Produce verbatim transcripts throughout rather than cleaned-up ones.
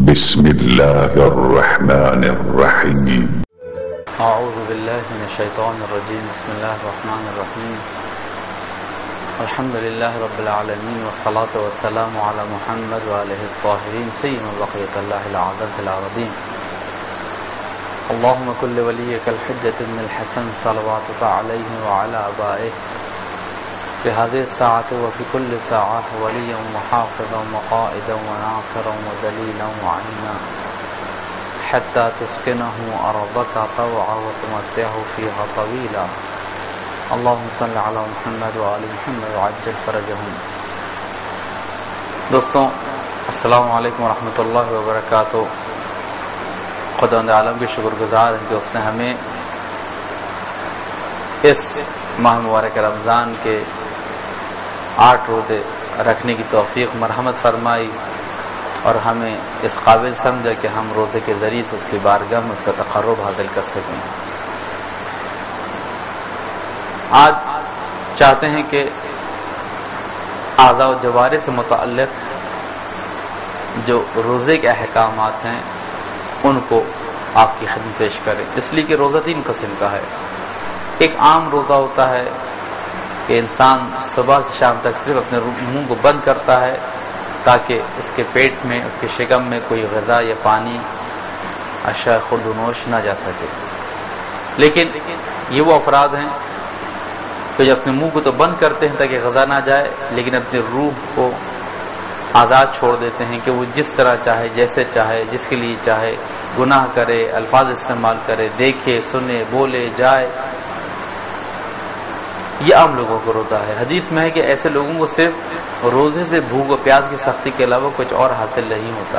بسم الله الرحمن الرحيم أعوذ بالله من الشيطان الرجيم بسم الله الرحمن الرحيم الحمد لله رب العالمين والصلاة والسلام على محمد وآله الطاهرين سيما بقية الله العظيم العظيم اللهم كل وليك الحجة بن الحسن صلواتك عليه وعلى آبائه في هذه الساعة وفي كل ساعة وليا وحافظا وقائدا وناصرا ودليلا وعينا حتى تسكنه أرضك طوعا وتمتعه فيها طويلا اللهم صل على محمد وآل محمد وعجل فرجهم. دوستوں السلام علیکم ورحمۃ اللہ وبرکاتہ. خداوند عالم کے شکر گزار ہیں کہ اس نے ہمیں اس ماہ مبارک رمضان کے آٹھ روزے رکھنے کی توفیق مرحمت فرمائی اور ہمیں اس قابل سمجھا کہ ہم روزے کے ذریعے سے اس کی بارگاہ میں اس کا تقرب حاصل کر سکیں. آج چاہتے ہیں کہ اعضاء و جوارح سے متعلق جو روزے کے احکامات ہیں ان کو آپ کی خدمت پیش کریں، اس لیے کہ روزہ تین قسم کا ہے. ایک عام روزہ ہوتا ہے کہ انسان صبح سے شام تک صرف اپنے منہ کو بند کرتا ہے تاکہ اس کے پیٹ میں، اس کے شکم میں کوئی غذا یا پانی اشیاء خورد و نوش نہ جا سکے. لیکن یہ وہ افراد ہیں کہ جو اپنے منہ کو تو بند کرتے ہیں تاکہ غذا نہ جائے، لیکن اپنی روح کو آزاد چھوڑ دیتے ہیں کہ وہ جس طرح چاہے، جیسے چاہے، جس کے لیے چاہے گناہ کرے، الفاظ استعمال کرے، دیکھے، سنے، بولے، جائے. یہ عام لوگوں کو روزہ ہے. حدیث میں ہے کہ ایسے لوگوں کو صرف روزے سے بھوک و پیاس کی سختی کے علاوہ کچھ اور حاصل نہیں ہوتا.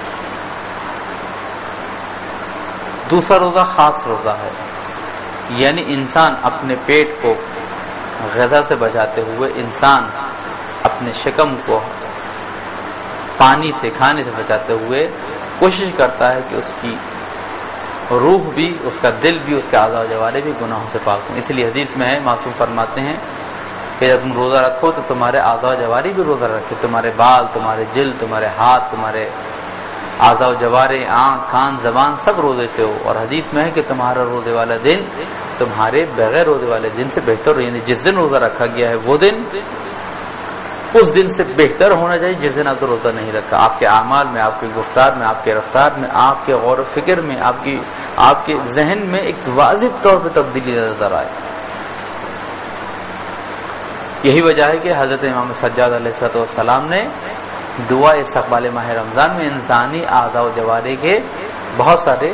دوسرا روزہ خاص روزہ ہے، یعنی انسان اپنے پیٹ کو غذا سے بچاتے ہوئے، انسان اپنے شکم کو پانی سے، کھانے سے بچاتے ہوئے کوشش کرتا ہے کہ اس کی روح بھی، اس کا دل بھی، اس کے اعضاء و جوارح بھی گناہوں سے پاک ہوں. اس لیے حدیث میں ہے، معصوم فرماتے ہیں کہ جب تم روزہ رکھو تو تمہارے اعضاء و جوارح بھی روزہ رکھے، تمہارے بال، تمہارے جلد، تمہارے ہاتھ، تمہارے اعضاء و جوارح، آنکھ، کان، زبان سب روزے سے ہو. اور حدیث میں ہے کہ تمہارا روزے والا دن تمہارے بغیر روزے والے دن سے بہتر ہو، یعنی جس دن روزہ رکھا گیا ہے وہ دن اس دن سے بہتر ہونا چاہیے جس دن آپ تو روزہ نہیں رکھا. آپ کے اعمال میں، آپ کی گفتار میں، آپ کے رفتار میں، آپ کے غور و فکر میں، آپ کی آپ کے ذہن میں ایک واضح طور پہ تبدیلی نظر آئے. یہی وجہ ہے کہ حضرت امام سجاد علیہ السلام نے دعا استقبال ماہ رمضان میں انسانی اعضاء و جوارح کے بہت سارے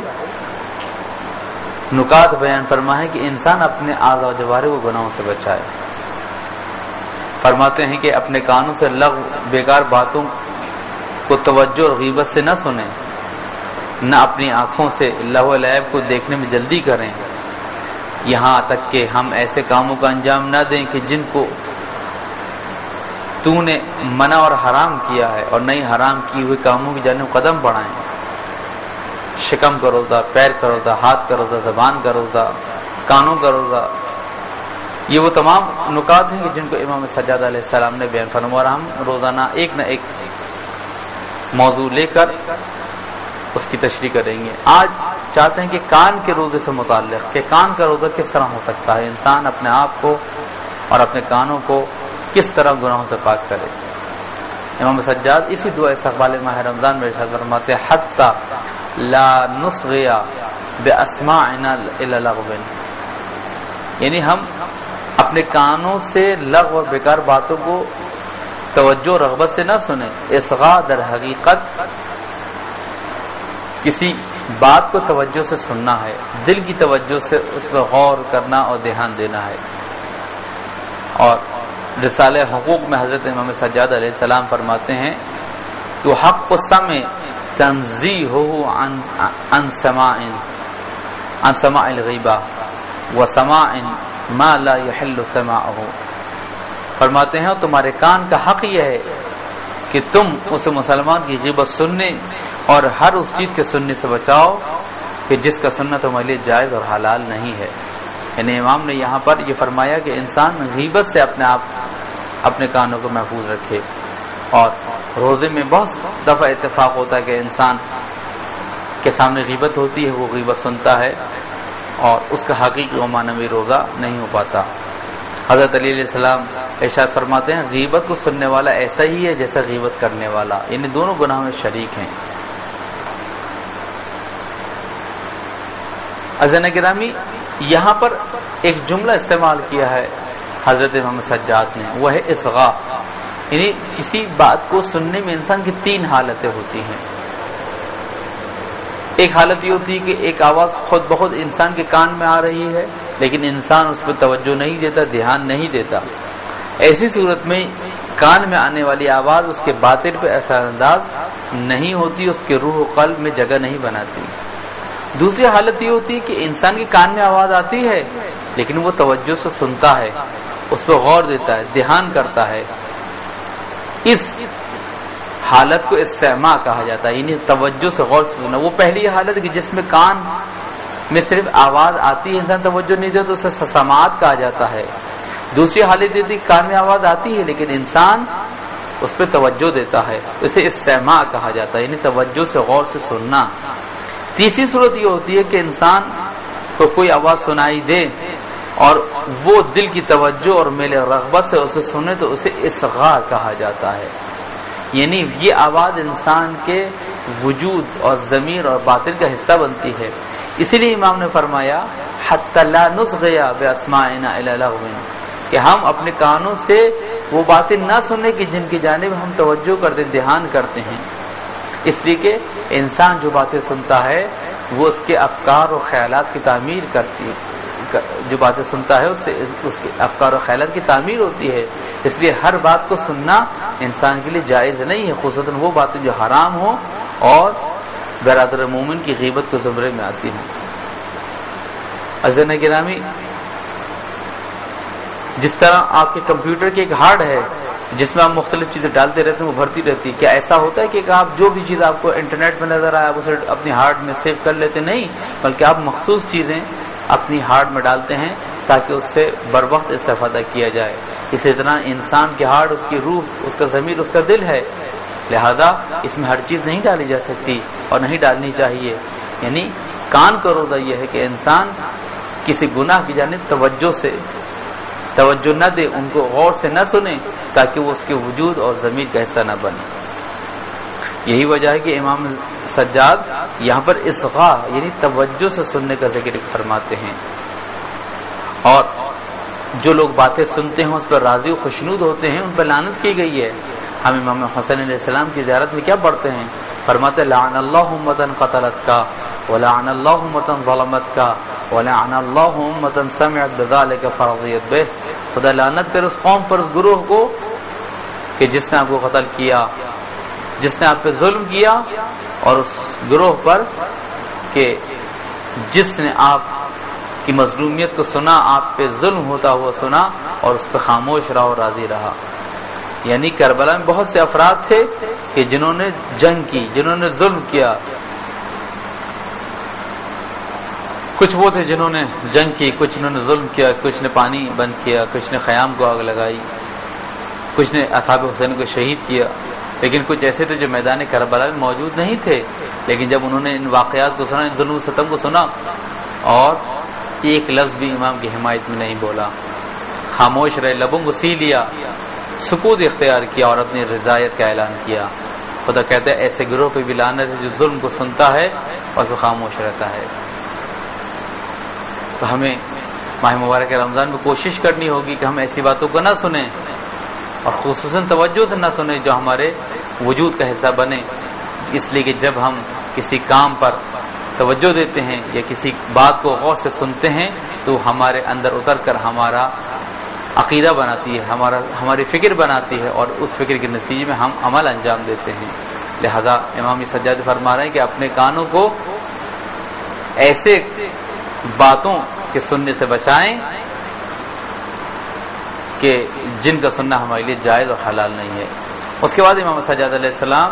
نکات بیان فرمائے کہ انسان اپنے اعضاء و جوارح کو گناہوں سے بچائے. فرماتے ہیں کہ اپنے کانوں سے لغو، بیکار باتوں کو توجہ اور غیبت سے نہ سنیں، نہ اپنی آنکھوں سے لہو لعب کو دیکھنے میں جلدی کریں، یہاں تک کہ ہم ایسے کاموں کا انجام نہ دیں کہ جن کو تو نے منع اور حرام کیا ہے، اور نئی حرام کی ہوئے کاموں کی جانب قدم بڑھائیں. شکم کا روزہ، پیر کا روزہ، ہاتھ کا روزہ، زبان کا روزہ، کانوں کا روزہ، یہ وہ تمام نکات ہیں کہ جن کو امام سجاد علیہ السلام نے بیان فرمایا. اور ہم روزانہ ایک نہ ایک موضوع لے کر اس کی تشریح کریں گے. آج چاہتے ہیں کہ کان کے روزے سے متعلق کہ کان کا روزہ کس طرح ہو سکتا ہے، انسان اپنے آپ کو اور اپنے کانوں کو کس طرح گناہوں سے پاک کرے. امام سجاد اسی دعا استقبال ماہ رمضان میں ارشاد فرماتے ہیں حتی لا نصغی باسماعنا الی لغو، یعنی ہم اپنے کانوں سے لغو اور بیکار باتوں کو توجہ رغبت سے نہ سنیں. اصغاء در حقیقت کسی بات کو توجہ سے سننا ہے، دل کی توجہ سے اس پر غور کرنا اور دھیان دینا ہے. اور رسالہ حقوق میں حضرت امام سجاد علیہ السلام فرماتے ہیں تو حق السمع تنزیہہ عن عن سماع عن سماع الغیبہ وسماع ما لا يحل سماعه. فرماتے ہیں تمہارے کان کا حق یہ ہے کہ تم اس مسلمان کی غیبت سننے اور ہر اس چیز کے سننے سے بچاؤ کہ جس کا سننا تمہارے لیے جائز اور حلال نہیں ہے. یعنی امام نے یہاں پر یہ فرمایا کہ انسان غیبت سے اپنے آپ اپنے کانوں کو محفوظ رکھے اور روزے میں بہت دفعہ اتفاق ہوتا ہے کہ انسان کے سامنے غیبت ہوتی ہے، وہ غیبت سنتا ہے اور اس کا حقیقی و معنوی روزہ نہیں ہو پاتا۔ حضرت علی علیہ السلام ارشاد فرماتے ہیں غیبت کو سننے والا ایسا ہی ہے جیسا غیبت کرنے والا، یعنی دونوں گناہ میں شریک ہیں۔ عزیزان گرامی، یہاں پر ایک جملہ استعمال کیا ہے حضرت محمد سجاد نے، وہ ہے اصغاء، یعنی کسی بات کو سننے میں انسان کی تین حالتیں ہوتی ہیں۔ ایک حالت یہ ہوتی ہے کہ ایک آواز خود بخود انسان کے کان میں آ رہی ہے لیکن انسان اس پہ توجہ نہیں دیتا، دھیان نہیں دیتا۔ ایسی صورت میں کان میں آنے والی آواز اس کے باطن پہ اثر انداز نہیں ہوتی، اس کے روح و قلب میں جگہ نہیں بناتی۔ دوسری حالت یہ ہوتی ہے کہ انسان کے کان میں آواز آتی ہے لیکن وہ توجہ سے سنتا ہے، اس پہ غور دیتا ہے، دھیان کرتا ہے۔ اس حالت کو استماع کہا جاتا ہے، یعنی توجہ سے غور سے سننا۔ وہ پہلی حالت کہ جس میں کان میں صرف آواز آتی ہے، انسان توجہ نہیں دیتا، تو اسے سماعت کہا جاتا ہے۔ دوسری حالت یہ ہوتی ہے کان میں آواز آتی ہے لیکن انسان اس پہ توجہ دیتا ہے، اسے استماع کہا جاتا ہے، یعنی توجہ سے غور سے سننا۔ تیسری صورت یہ ہوتی ہے کہ انسان کو کوئی آواز سنائی دے اور وہ دل کی توجہ اور میل رغبت سے اسے سنے تو اسے اصغاء کہا جاتا ہے، یعنی یہ آواز انسان کے وجود اور ضمیر اور باطن کا حصہ بنتی ہے۔ اسی لیے امام نے فرمایا حتی لا نصغی باسماعنا الی لغو، کہ ہم اپنے کانوں سے وہ باتیں نہ سنیں کہ جن کی جانب ہم توجہ کرتے دھیان کرتے ہیں، اس لیے کہ انسان جو باتیں سنتا ہے وہ اس کے افکار و خیالات کی تعمیر کرتی ہے، جو باتیں سنتا ہے اس سے اس کے افکار و خیالات کی تعمیر ہوتی ہے۔ اس لیے ہر بات کو سننا انسان کے لیے جائز نہیں ہے، خصوصاً وہ باتیں جو حرام ہوں اور برادر مومن کی غیبت کے زمرے میں آتی ہیں۔ عزیزان گرامی، جس طرح آپ کے کمپیوٹر کی ایک ہارڈ ہے جس میں آپ مختلف چیزیں ڈالتے رہتے ہیں، وہ بھرتی رہتی ہے، کیا ایسا ہوتا ہے کہ آپ جو بھی چیز آپ کو انٹرنیٹ میں نظر آئے آپ اسے اپنی ہارڈ میں سیو کر لیتے؟ نہیں، بلکہ آپ مخصوص چیزیں اپنی ہارڈ میں ڈالتے ہیں تاکہ اس سے بر وقت استفادہ کیا جائے۔ اسی طرح انسان کی ہارڈ اس کی روح، اس کا ضمیر، اس کا دل ہے، لہذا اس میں ہر چیز نہیں ڈالی جا سکتی اور نہیں ڈالنی چاہیے۔ یعنی کان کا روزہ یہ ہے کہ انسان کسی گناہ کی جانب توجہ سے توجہ نہ دے، ان کو غور سے نہ سنے تاکہ وہ اس کے وجود اور ضمیر کا حصہ نہ بنے۔ یہی وجہ ہے کہ امام سجاد یہاں پر اصغاء یعنی توجہ سے سننے کا ذکر فرماتے ہیں، اور جو لوگ باتیں سنتے ہیں اس پر راضی و خوشنود ہوتے ہیں ان پر لعنت کی گئی ہے۔ ہم امام حسن علیہ السلام کی زیارت میں کیا پڑھتے ہیں؟ فرماتے لعن اللہ امۃ قتلت کا ولعن اللہ امۃ ظلمت کا ولعن اللہ امۃ سمعت بذلک فرضیت بہ، خدا لعنت کر اس قوم پر، اس گروہ کو کہ جس نے آپ کو قتل کیا، جس نے آپ پہ ظلم کیا، اور اس گروہ پر کہ جس نے آپ کی مظلومیت کو سنا، آپ پہ ظلم ہوتا ہوا سنا اور اس پہ خاموش رہا اور راضی رہا۔ یعنی کربلا میں بہت سے افراد تھے کہ جنہوں نے جنگ کی، جنہوں نے ظلم کیا۔ کچھ وہ تھے جنہوں نے جنگ کی، کچھ انہوں نے ظلم کیا، کچھ نے پانی بند کیا، کچھ نے خیام کو آگ لگائی، کچھ نے اصحاب حسین کو شہید کیا، لیکن کچھ ایسے تھے جو میدان کربلا میں موجود نہیں تھے، لیکن جب انہوں نے ان واقعات کو سنا، ان ظلم و ستم کو سنا، اور ایک لفظ بھی امام کی حمایت میں نہیں بولا، خاموش رہے، لبوں کو سی لیا، سکوت اختیار کیا اور اپنی رضایت کا اعلان کیا۔ خدا کہتا ہے ایسے گروہ پہ بھی لعنت ہے جو ظلم کو سنتا ہے اور پھر خاموش رہتا ہے۔ تو ہمیں ماہ مبارک رمضان میں کوشش کرنی ہوگی کہ ہم ایسی باتوں کو نہ سنیں اور خصوصاً توجہ سے نہ سنیں جو ہمارے وجود کا حصہ بنے، اس لیے کہ جب ہم کسی کام پر توجہ دیتے ہیں یا کسی بات کو غور سے سنتے ہیں تو ہمارے اندر اتر کر ہمارا عقیدہ بناتی ہے، ہمارا ہماری فکر بناتی ہے، اور اس فکر کے نتیجے میں ہم عمل انجام دیتے ہیں۔ لہذا امام سجاد فرما رہے ہیں کہ اپنے کانوں کو ایسے باتوں کے سننے سے بچائیں کہ جن کا سننا ہمارے لیے جائز اور حلال نہیں ہے۔ اس کے بعد امام سجاد علیہ السلام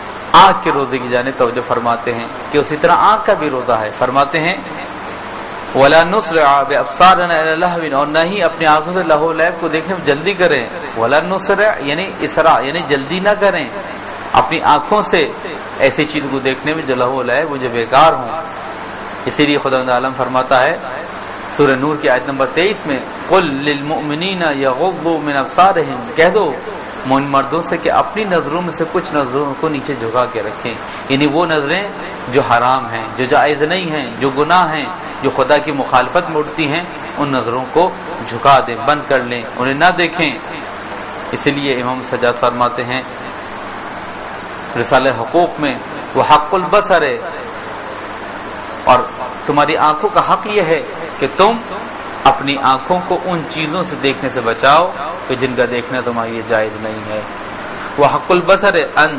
آنکھ کے روزے کی جانب توجہ فرماتے ہیں کہ اسی طرح آنکھ کا بھی روزہ ہے۔ فرماتے ہیں ولا نسرع بابصارنا الى لهو، اور نہ ہی اپنی آنکھوں سے لہو لعب کو دیکھنے میں جلدی کریں. ولا نسرع یعنی اسراء یعنی جلدی نہ کریں اپنی آنکھوں سے ایسی چیز کو دیکھنے میں جو لہو لعب مجھے بیکار ہوں. اسی لیے خداوند عالم فرماتا ہے سورہ نور کی آیت نمبر تیئیس میں قل للمؤمنین یغضوا من ابصارہم، کہہ دو مومن مردوں سے کہ اپنی نظروں میں سے کچھ نظروں کو نیچے جھکا کے رکھیں، یعنی وہ نظریں جو حرام ہیں، جو جائز نہیں ہیں، جو گناہ ہیں، جو خدا کی مخالفت میں اٹھتی ہیں، ان نظروں کو جھکا دیں، بند کر لیں، انہیں نہ دیکھیں. اسی لیے امام سجاد فرماتے ہیں رسالہ حقوق میں وہ حق البصر ہے، اور تمہاری آنکھوں کا حق یہ ہے کہ تم اپنی آنکھوں کو ان چیزوں سے دیکھنے سے بچاؤ کہ جن کا دیکھنا تمہارے لیے جائز نہیں ہے. وہ حق البصر ان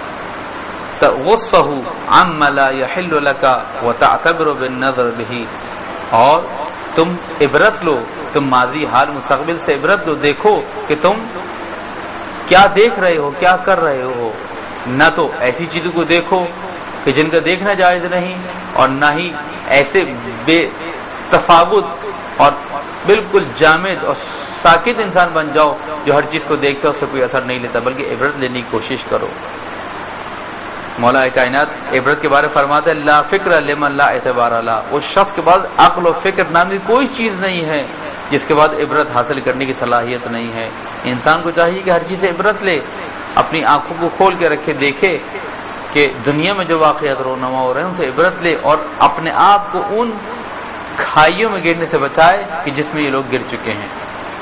تغصه عما لا يحل لك وتعتبر بالنظر به، اور تم عبرت لو، تم ماضی حال مستقبل سے عبرت لو، دیکھو کہ تم کیا دیکھ رہے ہو، کیا کر رہے ہو. نہ تو ایسی چیزوں کو دیکھو کہ جن کا دیکھنا جائز نہیں، اور نہ ہی ایسے بے تفاوت اور بالکل جامد اور ساکت انسان بن جاؤ جو ہر چیز کو دیکھتا اس سے کوئی اثر نہیں لیتا، بلکہ عبرت لینے کی کوشش کرو. مولا کائنات عبرت کے بارے فرماتے ہیں لا فکر لمن لا اعتبار لا، اس شخص کے بعد عقل و فکر نامی کوئی چیز نہیں ہے جس کے بعد عبرت حاصل کرنے کی صلاحیت نہیں ہے. انسان کو چاہیے کہ ہر چیز سے عبرت لے، اپنی آنکھوں کو کھول کے رکھے، دیکھے کہ دنیا میں جو واقعات رونما ہو رہے ہیں ان سے عبرت لے، اور اپنے آپ کو ان کھائیوں میں گرنے سے بچائے کہ جس میں یہ لوگ گر چکے ہیں.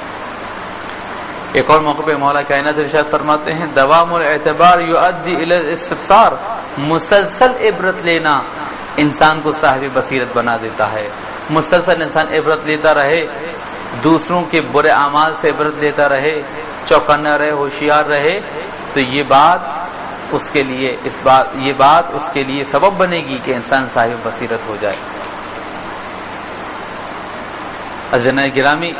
ایک اور موقع پہ مولا کائنات ارشاد فرماتے ہیں دوام الاعتبار یؤدی الی الاستبصار، مسلسل عبرت لینا انسان کو صاحب بصیرت بنا دیتا ہے. مسلسل انسان عبرت لیتا رہے، دوسروں کے برے اعمال سے عبرت لیتا رہے، چوکنا رہے، ہوشیار رہے، تو یہ بات اس کے لیے اس بات یہ بات اس کے لیے سبب بنے گی کہ انسان صاحب بصیرت ہو جائے. عزیزان گرامی،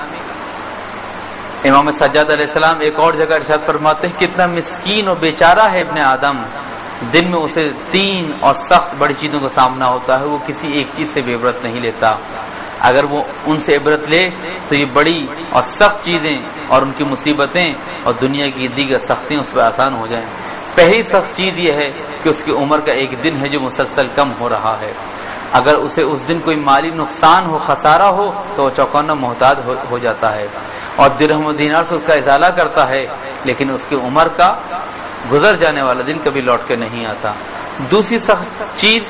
امام سجاد علیہ السلام ایک اور جگہ ارشاد فرماتے ہیں کتنا مسکین اور بیچارہ ہے ابن آدم، دن میں اسے تین اور سخت بڑی چیزوں کا سامنا ہوتا ہے، وہ کسی ایک چیز سے بھی عبرت نہیں لیتا. اگر وہ ان سے عبرت لے تو یہ بڑی اور سخت چیزیں اور ان کی مصیبتیں اور دنیا کی دیگر سختیاں اس پہ آسان ہو جائیں. پہلی سخت چیز یہ ہے کہ اس کی عمر کا ایک دن ہے جو مسلسل کم ہو رہا ہے. اگر اسے اس دن کوئی مالی نقصان ہو، خسارہ ہو، تو وہ چوکنا محتاج ہو, ہو جاتا ہے اور درہم و دینار سے اس کا ازالہ کرتا ہے، لیکن اس کی عمر کا گزر جانے والا دن کبھی لوٹ کے نہیں آتا. دوسری سخت چیز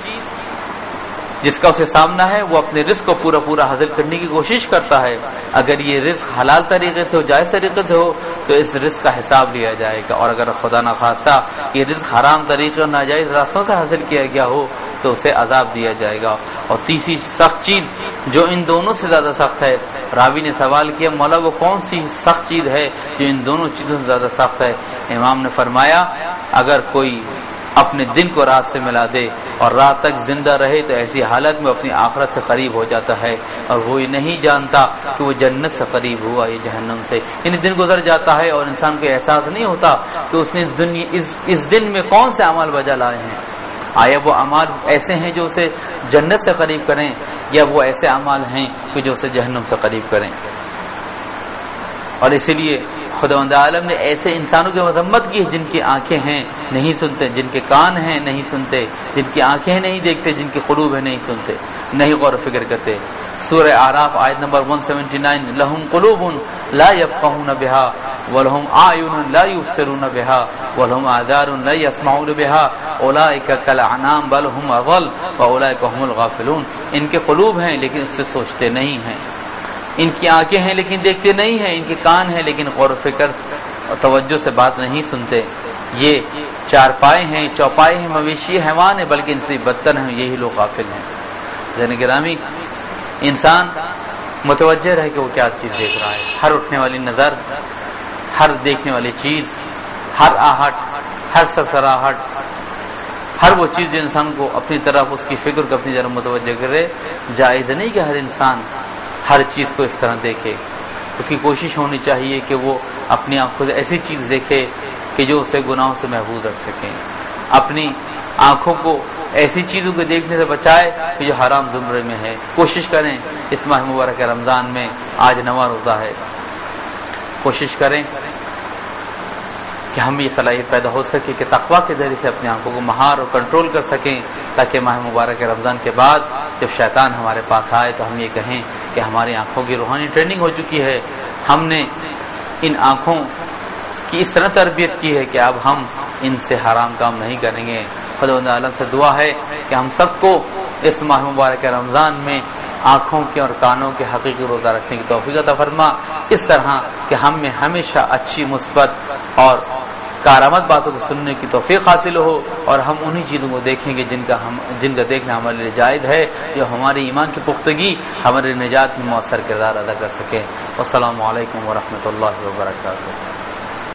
جس کا اسے سامنا ہے وہ اپنے رزق کو پورا پورا حاصل کرنے کی کوشش کرتا ہے. اگر یہ رزق حلال طریقے سے ہو، جائز طریقے سے ہو، تو اس رزق کا حساب لیا جائے گا، اور اگر خدا نخواستہ یہ رزق حرام طریقے اور ناجائز راستوں سے حاصل کیا گیا ہو تو اسے عذاب دیا جائے گا. اور تیسری سخت چیز جو ان دونوں سے زیادہ سخت ہے، راوی نے سوال کیا مولا وہ کون سی سخت چیز ہے جو ان دونوں چیزوں سے زیادہ سخت ہے؟ امام نے فرمایا اگر کوئی اپنے دن کو رات سے ملا دے اور رات تک زندہ رہے تو ایسی حالت میں اپنی آخرت سے قریب ہو جاتا ہے، اور وہ یہ نہیں جانتا کہ وہ جنت سے قریب ہوا یا جہنم سے. یعنی دن گزر جاتا ہے اور انسان کو احساس نہیں ہوتا کہ اس نے اس دنیا اس, اس دن میں کون سے اعمال بجا لائے ہیں. آیا وہ اعمال ایسے ہیں جو اسے جنت سے قریب کریں، یا وہ ایسے اعمال ہیں کہ جو اسے جہنم سے قریب کریں. اور اسی لیے خداوند عالم نے ایسے انسانوں کی مذمت کی جن کی آنکھیں ہیں نہیں سنتے، جن کے کان ہیں نہیں سنتے، جن کی آنکھیں نہیں دیکھتے، جن کے قلوب ہیں نہیں سنتے، نہیں غور و فکر کرتے. سورہ اعراف آیت نمبر ایک سو انہتر لہم قلوب لا یفقہون بہا ولہم اعین لا یبصرون بہا ولہم آذان لا یسمعون بہا اولئک کالانعام بل هم اضل واولئک هم الغافلون. ان کے قلوب ہیں لیکن اس سے سوچتے نہیں ہیں، ان کی آنکھیں ہیں لیکن دیکھتے نہیں ہیں، ان کے کان ہیں لیکن غور و فکر اور توجہ سے بات نہیں سنتے. یہ چار پائے ہیں، چوپائے ہیں، مویشی حیوان ہیں، بلکہ ان سے بدتر ہیں، یہی لوگ غافل ہیں. ذہن گرامی، انسان متوجہ رہے کہ وہ کیا چیز دیکھ رہا ہے. ہر اٹھنے والی نظر، ہر دیکھنے والی چیز، ہر آہٹ، ہر سرسراہٹ، ہر وہ چیز جو انسان کو اپنی طرف اس کی فکر کو اپنی طرف متوجہ کرے. جائز نہیں کہ ہر انسان ہر چیز کو اس طرح دیکھے. اس کی کوشش ہونی چاہیے کہ وہ اپنی آنکھوں سے ایسی چیز دیکھے کہ جو اسے گناہوں سے محفوظ رکھ سکیں. اپنی آنکھوں کو ایسی چیزوں کو دیکھنے سے بچائے کہ جو حرام زمرے میں ہے. کوشش کریں اس ماہ مبارک رمضان میں، آج نواں روزہ ہے، کوشش کریں کہ ہم یہ صلاحیت پیدا ہو سکے کہ تقوی کے ذریعے سے اپنی آنکھوں کو مہار اور کنٹرول کر سکیں، تاکہ ماہ مبارک رمضان کے بعد جب شیطان ہمارے پاس آئے تو ہم یہ کہیں کہ ہماری آنکھوں کی روحانی ٹریننگ ہو چکی ہے، ہم نے ان آنکھوں کی اس طرح تربیت کی ہے کہ اب ہم ان سے حرام کام نہیں کریں گے. خداوند عالم سے دعا ہے کہ ہم سب کو اس ماہ مبارک رمضان میں آنکھوں کے اور کانوں کے حقیقی روزہ رکھنے کی توفیق عطا فرما، اس طرح کہ ہم میں ہمیشہ اچھی مثبت اور کارآمد باتوں کو سننے کی توفیق حاصل ہو، اور ہم انہی چیزوں کو دیکھیں گے جن کا ہم جن کا دیکھنا ہمارے لیے جائز ہے، جو ہماری ایمان کی پختگی ہماری نجات میں مؤثر کردار ادا کر سکے. والسلام علیکم ورحمۃ اللہ وبرکاتہ.